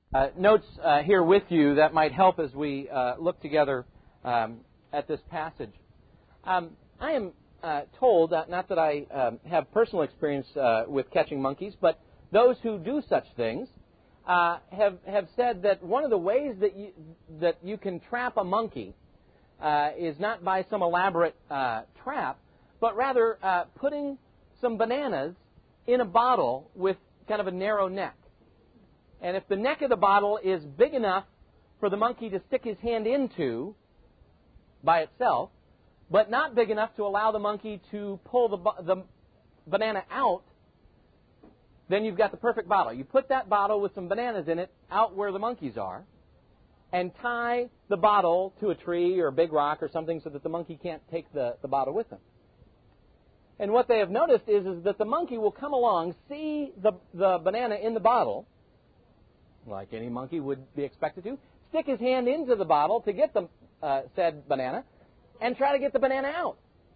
Notes here with you that might help as we look together at this passage. I am told, not that I have personal experience with catching monkeys, but those who do such things have said that one of the ways that you can trap a monkey is not by some elaborate trap, but rather putting some bananas in a bottle with kind of a narrow neck. And if the neck of the bottle is big enough for the monkey to stick his hand into by itself, but not big enough to allow the monkey to pull the banana out, then you've got the perfect bottle. You put that bottle with some bananas in it out where the monkeys are, and tie the bottle to a tree or a big rock or something so that the monkey can't take the bottle with them. And what they have noticed is that the monkey will come along, see the banana in the bottle, like any monkey would be expected to, stick his hand into the bottle to get the said banana, and try to get the banana out.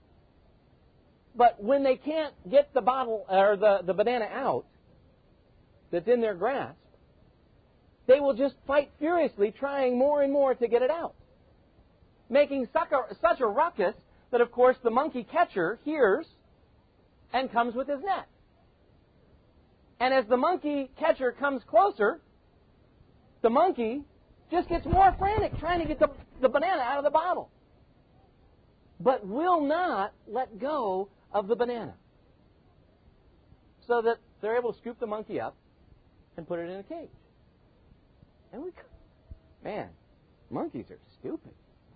But when they can't get the bottle or the banana out that's in their grasp, they will just fight furiously, trying more and more to get it out, making such a ruckus that, of course, the monkey catcher hears and comes with his net. And as the monkey catcher comes closer, the monkey just gets more frantic trying to get the banana out of the bottle, but will not let go of the banana, so that they're able to scoop the monkey up and put it in a cage. And monkeys are stupid.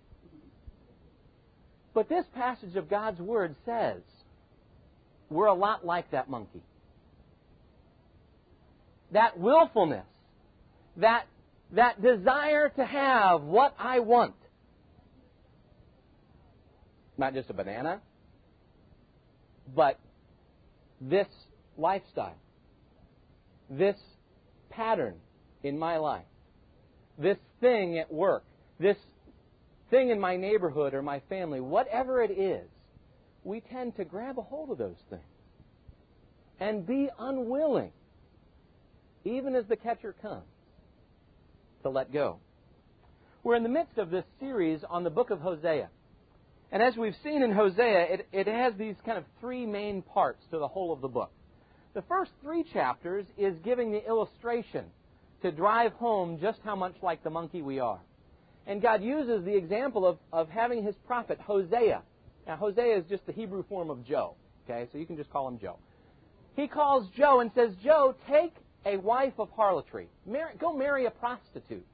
But this passage of God's Word says we're a lot like that monkey. That willfulness, that desire to have what I want. Not just a banana, but this lifestyle, this pattern in my life, this thing at work, this thing in my neighborhood or my family, whatever it is, we tend to grab a hold of those things and be unwilling, even as the catcher comes, to let go. We're in the midst of this series on the book of Hosea. And as we've seen in Hosea, it has these kind of three main parts to the whole of the book. The first 3 chapters is giving the illustration to drive home just how much like the monkey we are. And God uses the example of having His prophet, Hosea. Now, Hosea is just the Hebrew form of Joe. Okay, so you can just call him Joe. He calls Joe and says, Joe, take a wife of harlotry. Go marry a prostitute,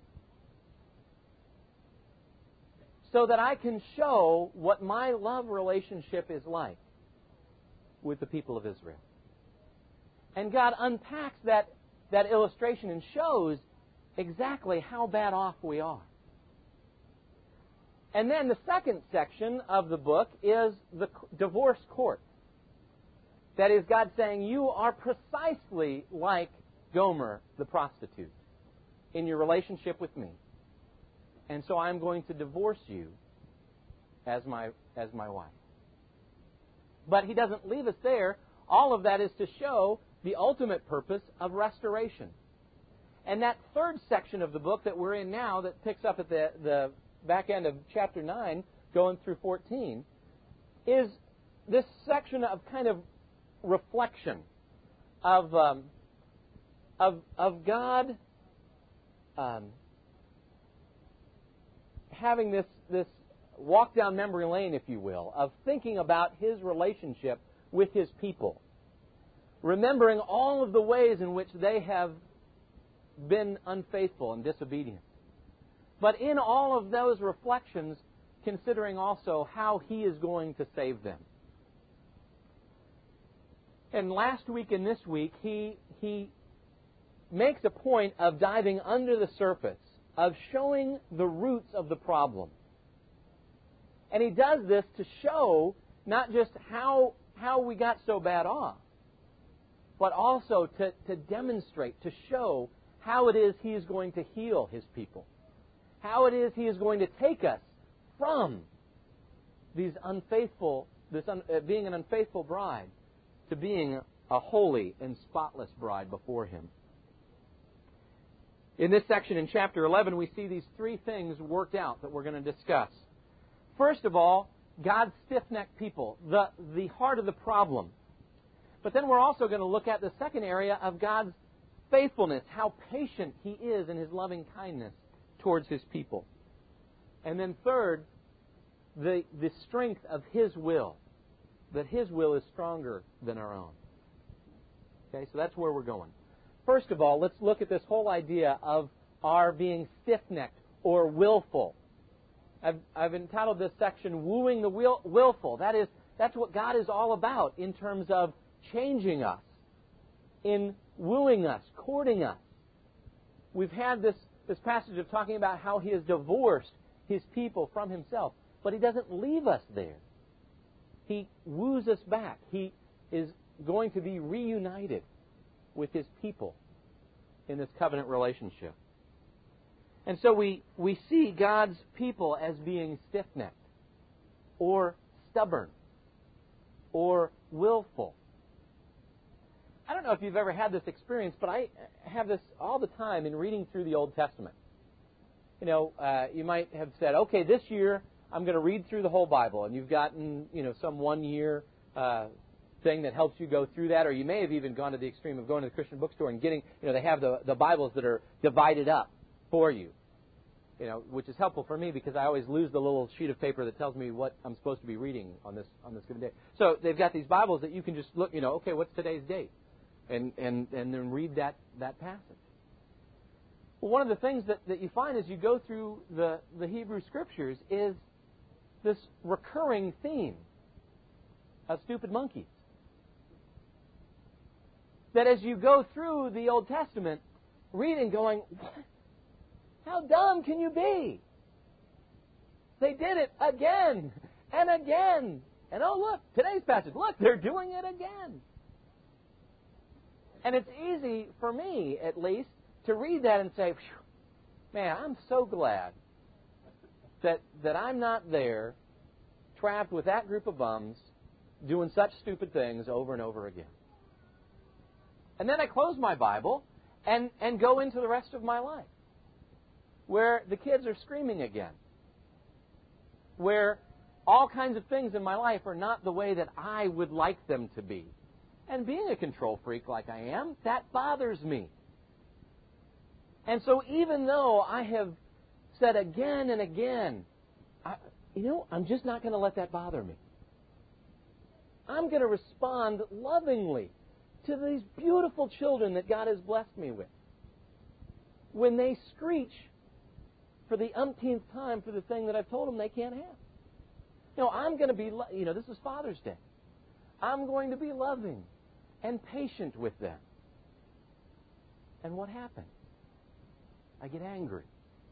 so that I can show what my love relationship is like with the people of Israel. And God unpacks that illustration and shows exactly how bad off we are. And then the second section of the book is the divorce court. That is God saying, you are precisely like Gomer, the prostitute, in your relationship with me. And so I'm going to divorce you as my wife. But He doesn't leave us there. All of that is to show the ultimate purpose of restoration. And that third section of the book that we're in now, that picks up at the back end of chapter 9, going through 14, is this section of kind of reflection of God having this walk down memory lane, if you will, of thinking about His relationship with His people, remembering all of the ways in which they have been unfaithful and disobedient. But in all of those reflections, considering also how He is going to save them. And last week and this week, he makes a point of diving under the surface, of showing the roots of the problem. And He does this to show not just how we got so bad off, but also to demonstrate, to show how it is He is going to heal His people. How it is He is going to take us from being an unfaithful bride to being a holy and spotless bride before Him. In this section in chapter 11, we see these three things worked out that we're going to discuss. First of all, God's stiff-necked people, the heart of the problem. But then we're also going to look at the second area of God's faithfulness, how patient He is in His loving kindness towards His people. And then third, the strength of His will, that His will is stronger than our own. Okay, so that's where we're going. First of all, let's look at this whole idea of our being stiff-necked or willful. I've entitled this section, Wooing the Willful. That's what God is all about in terms of changing us, in wooing us, courting us. We've had this passage of talking about how He has divorced His people from Himself, but He doesn't leave us there. He woos us back. He is going to be reunited with His people in this covenant relationship. And so we see God's people as being stiff-necked or stubborn or willful. I don't know if you've ever had this experience, but I have this all the time in reading through the Old Testament. You know, you might have said, okay, this year I'm going to read through the whole Bible, and you've gotten, some 1 year thing that helps you go through that, or you may have even gone to the extreme of going to the Christian bookstore and getting, they have the Bibles that are divided up for you, which is helpful for me because I always lose the little sheet of paper that tells me what I'm supposed to be reading on this given day. So they've got these Bibles that you can just look, okay, what's today's date? And then read that passage. Well, one of the things that you find as you go through the Hebrew Scriptures is this recurring theme of stupid monkeys. That as you go through the Old Testament, reading, going, what? How dumb can you be? They did it again and again. And oh, look, today's passage, look, they're doing it again. And it's easy for me, at least, to read that and say, man, I'm so glad that I'm not there, trapped with that group of bums, doing such stupid things over and over again. And then I close my Bible and go into the rest of my life, where the kids are screaming again, where all kinds of things in my life are not the way that I would like them to be. And being a control freak like I am, that bothers me. And so even though I have said again and again, I'm just not going to let that bother me. I'm going to respond lovingly to these beautiful children that God has blessed me with. When they screech for the umpteenth time for the thing that I've told them they can't have. I'm going to be, this is Father's Day. I'm going to be loving and patient with them. And what happens? I get angry.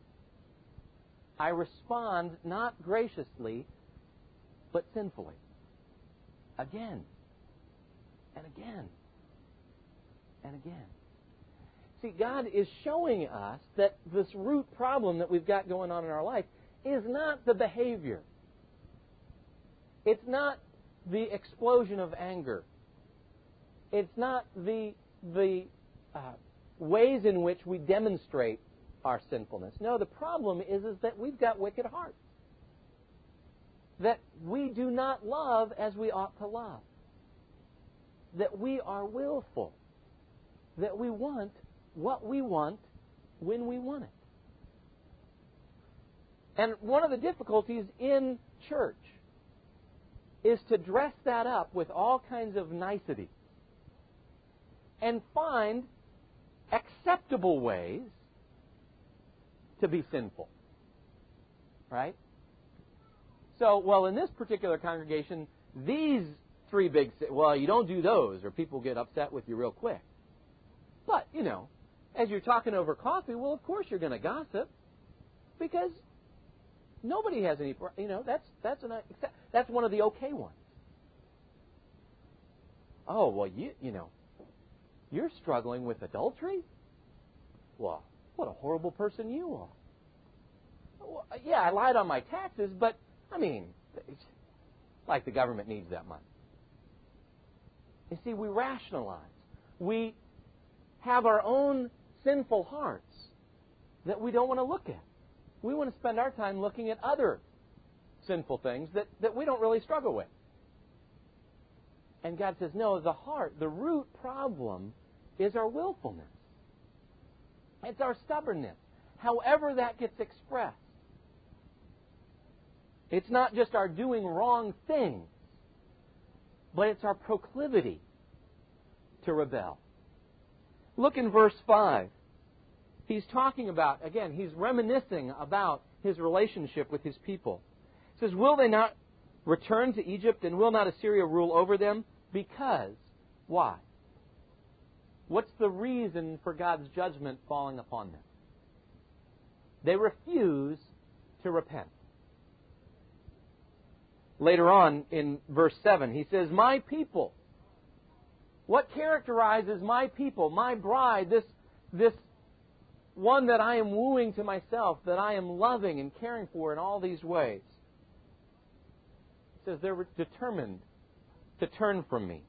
I respond not graciously, but sinfully. Again, and again, and again. See, God is showing us that this root problem that we've got going on in our life is not the behavior. It's not the explosion of anger. It's not the ways in which we demonstrate our sinfulness. No, the problem is that we've got wicked hearts. That we do not love as we ought to love. That we are willful. That we want what we want when we want it. And one of the difficulties in church is to dress that up with all kinds of niceties and find acceptable ways to be sinful. Right? So, in this particular congregation, these three big, you don't do those or people get upset with you real quick. But, as you're talking over coffee, of course you're going to gossip because nobody has any, that's one of the okay ones. Oh, well, you're struggling with adultery? Well, what a horrible person you are. Well, yeah, I lied on my taxes, but, like the government needs that money. You see, we rationalize. We have our own sinful hearts that we don't want to look at. We want to spend our time looking at other sinful things that we don't really struggle with. And God says, no, the heart, the root problem is our willfulness. It's our stubbornness, however that gets expressed. It's not just our doing wrong things, but it's our proclivity to rebel. Look in verse 5. He's talking about, again, he's reminiscing about his relationship with his people. He says, will they not return to Egypt, and will not Assyria rule over them? Because, why? What's the reason for God's judgment falling upon them? They refuse to repent. Later on in verse 7, he says, my people. What characterizes my people, my bride, this one that I am wooing to myself, that I am loving and caring for in all these ways? He says they're determined to turn from me.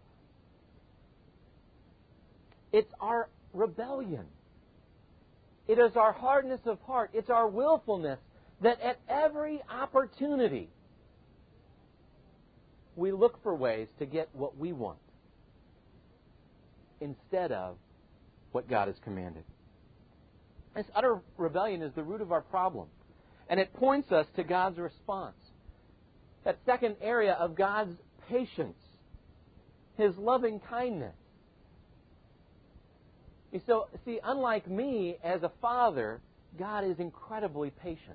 It's our rebellion. It is our hardness of heart. It's our willfulness that at every opportunity we look for ways to get what we want instead of what God has commanded. This utter rebellion is the root of our problem. And it points us to God's response. That second area of God's patience, His loving kindness. So, see, unlike me as a father, God is incredibly patient.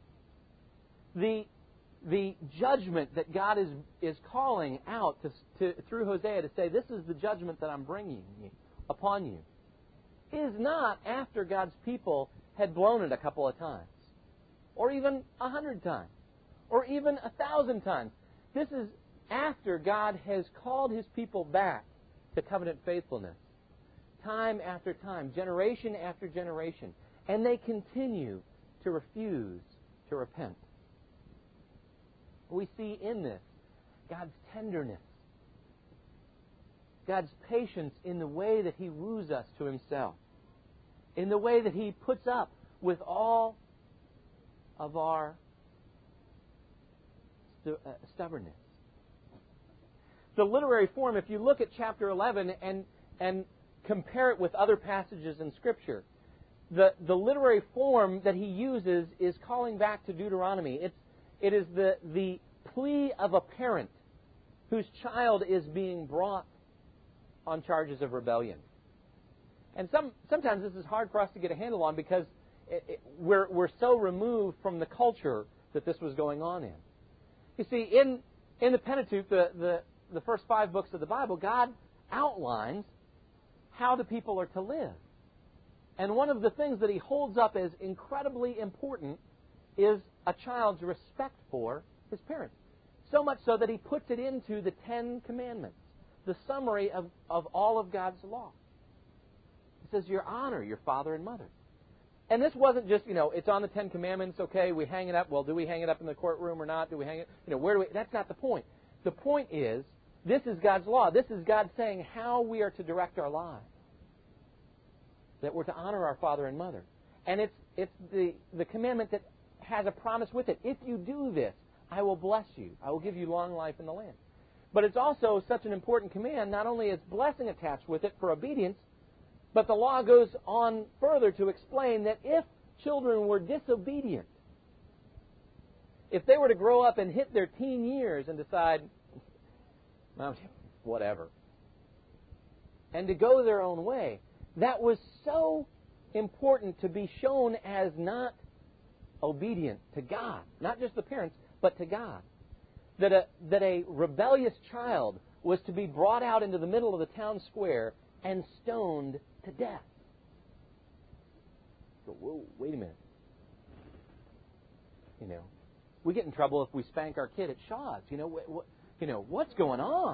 The judgment that God is calling out through Hosea to say, this is the judgment that I'm bringing upon you, is not after God's people had blown it a couple of times, or even 100 times, or even 1,000 times. This is after God has called His people back to covenant faithfulness, time after time, generation after generation, and they continue to refuse to repent. We see in this God's tenderness, God's patience in the way that He woos us to Himself, in the way that He puts up with all of our stubbornness. The literary form, if you look at chapter 11 and compare it with other passages in Scripture, the literary form that he uses is calling back to Deuteronomy. It is the plea of a parent whose child is being brought on charges of rebellion. And sometimes this is hard for us to get a handle on because we're so removed from the culture that this was going on in. You see, in the Pentateuch, the first 5 books of the Bible, God outlines how the people are to live. And one of the things that He holds up as incredibly important is a child's respect for his parents. So much so that He puts it into the 10 Commandments, the summary of all of God's law. He says, you honor your father and mother. And this wasn't just, it's on the 10 Commandments, okay, we hang it up. Well, do we hang it up in the courtroom or not? Do we hang it, where do we? That's not the point. The point is, this is God's law. This is God saying how we are to direct our lives. That we're to honor our father and mother. And it's the commandment that has a promise with it. If you do this, I will bless you. I will give you long life in the land. But it's also such an important command. Not only is blessing attached with it for obedience, but the law goes on further to explain that if children were disobedient, if they were to grow up and hit their teen years and decide, well, whatever, and to go their own way, that was so important to be shown as not obedient to God, not just the parents, but to God. That a rebellious child was to be brought out into the middle of the town square and stoned to death. So, whoa, wait a minute. We get in trouble if we spank our kid at Shaw's. What's going on?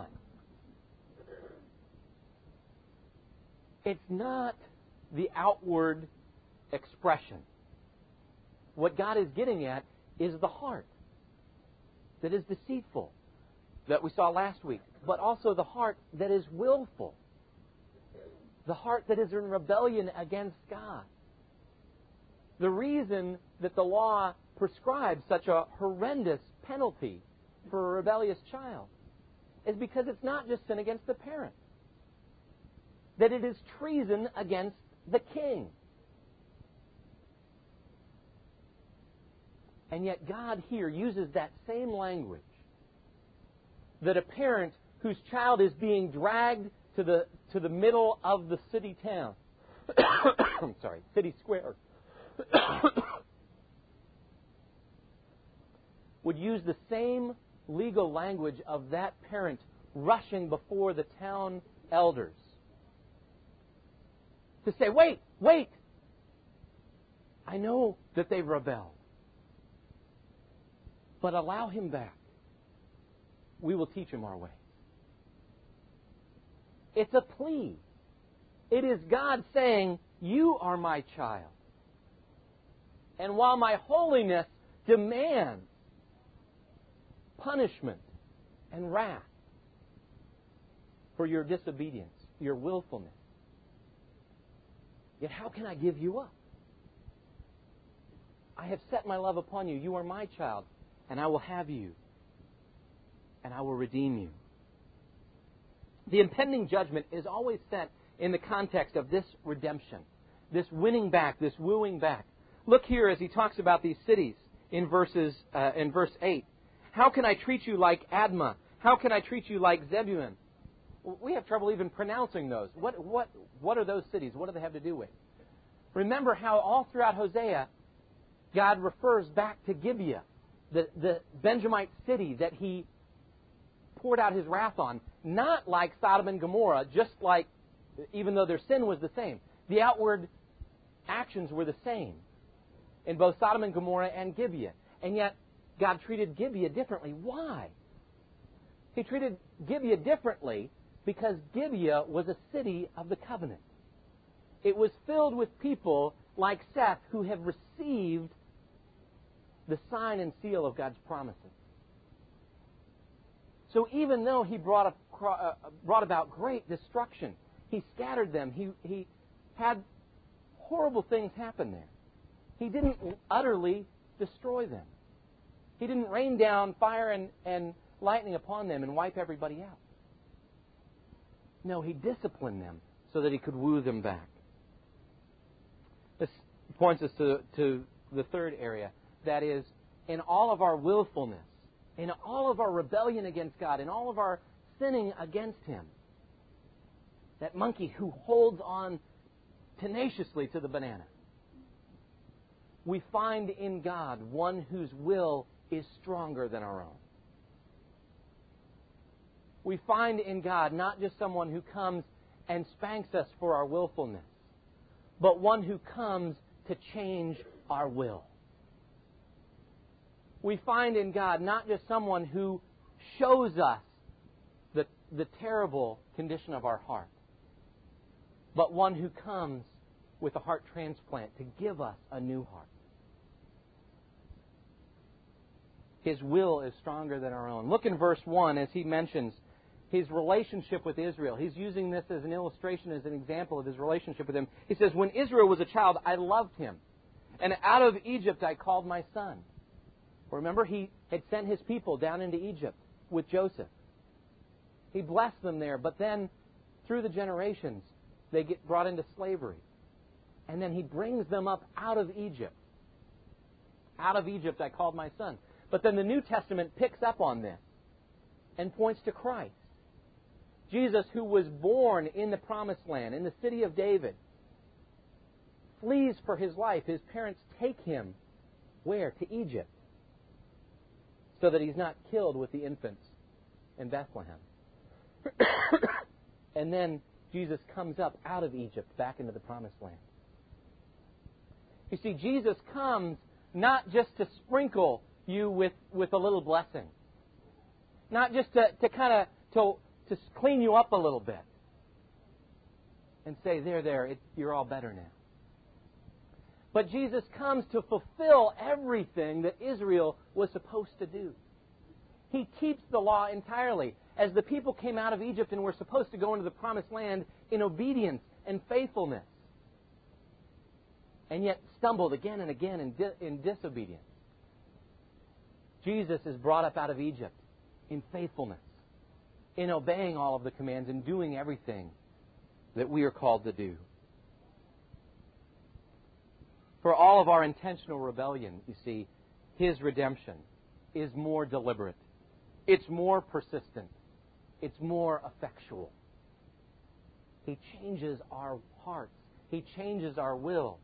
It's not the outward expression. What God is getting at is the heart that is deceitful, that we saw last week, but also the heart that is willful, the heart that is in rebellion against God. The reason that the law prescribes such a horrendous penalty for a rebellious child is because it's not just sin against the parent, that it is treason against the king. And yet God here uses that same language, that a parent whose child is being dragged to the middle of the city town, city square, would use the same legal language of that parent rushing before the town elders to say, wait, I know that they've rebelled, but allow him back. We will teach him our way. It's a plea. It is God saying, you are my child. And while my holiness demands punishment and wrath for your disobedience, your willfulness, yet how can I give you up? I have set my love upon you. You are my child, and I will have you, and I will redeem you. The impending judgment is always set in the context of this redemption, this winning back, this wooing back. Look here as he talks about these cities in verse 8. How can I treat you like Admah? How can I treat you like Zebulun? We have trouble even pronouncing those. What are those cities? What do they have to do with? Remember how all throughout Hosea, God refers back to Gibeah, the Benjamite city that he poured out his wrath on, not like Sodom and Gomorrah, just like, even though their sin was the same. The outward actions were the same in both Sodom and Gomorrah and Gibeah. And yet, God treated Gibeah differently. Why? He treated Gibeah differently because Gibeah was a city of the covenant. It was filled with people like Seth who have received the sign and seal of God's promises. So even though he brought about great destruction, he scattered them. He had horrible things happen there. He didn't utterly destroy them. He didn't rain down fire and lightning upon them and wipe everybody out. No, he disciplined them so that he could woo them back. This points us to the third area. That is, in all of our willfulness, in all of our rebellion against God, in all of our sinning against Him, that monkey who holds on tenaciously to the banana, we find in God one whose will is stronger than our own. We find in God not just someone who comes and spanks us for our willfulness, but one who comes to change our will. We find in God not just someone who shows us the terrible condition of our heart, but one who comes with a heart transplant to give us a new heart. His will is stronger than our own. Look in verse 1 as he mentions his relationship with Israel. He's using this as an illustration, as an example of his relationship with him. He says, when Israel was a child, I loved him. And out of Egypt I called my son. Remember, he had sent his people down into Egypt with Joseph. He blessed them there, but then through the generations, they get brought into slavery. And then he brings them up out of Egypt. Out of Egypt I called my son. But then the New Testament picks up on this and points to Christ. Jesus, who was born in the Promised Land, in the city of David, flees for his life. His parents take him where? To Egypt, so that he's not killed with the infants in Bethlehem. And then Jesus comes up out of Egypt back into the Promised Land. You see, Jesus comes not just to sprinkle you with a little blessing, not just to kind of to clean you up a little bit and say, there, you're all better now. But Jesus comes to fulfill everything that Israel was supposed to do. He keeps the law entirely. As the people came out of Egypt and were supposed to go into the Promised Land in obedience and faithfulness, and yet stumbled again and again in disobedience. Jesus is brought up out of Egypt in faithfulness, in obeying all of the commands and doing everything that we are called to do. For all of our intentional rebellion, you see, His redemption is more deliberate. It's more persistent. It's more effectual. He changes our hearts. He changes our wills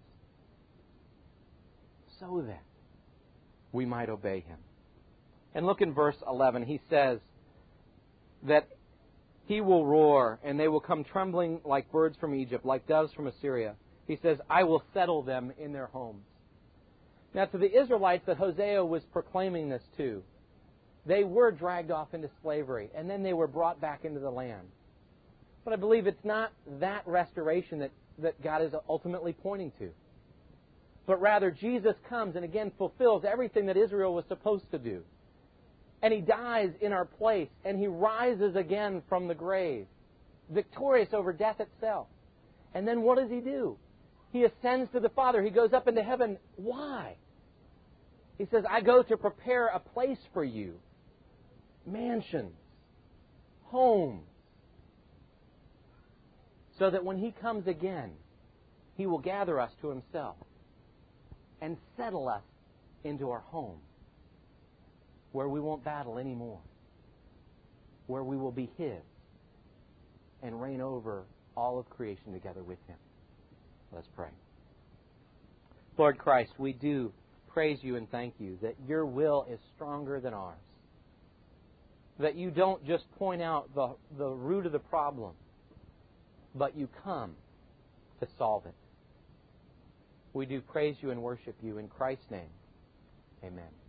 so that we might obey Him. And look in verse 11. He says that He will roar, and they will come trembling like birds from Egypt, like doves from Assyria. He says, I will settle them in their homes. Now, to the Israelites that Hosea was proclaiming this to, they were dragged off into slavery, and then they were brought back into the land. But I believe it's not that restoration that God is ultimately pointing to. But rather, Jesus comes and again fulfills everything that Israel was supposed to do. And He dies in our place, and He rises again from the grave, victorious over death itself. And then what does He do? He ascends to the Father. He goes up into heaven. Why? He says, I go to prepare a place for you. Mansions. Homes. So that when He comes again, He will gather us to Himself and settle us into our home, where we won't battle anymore, where we will be His and reign over all of creation together with Him. Let's pray. Lord Christ, we do praise You and thank You that Your will is stronger than ours. That You don't just point out the root of the problem, but You come to solve it. We do praise You and worship You in Christ's name. Amen.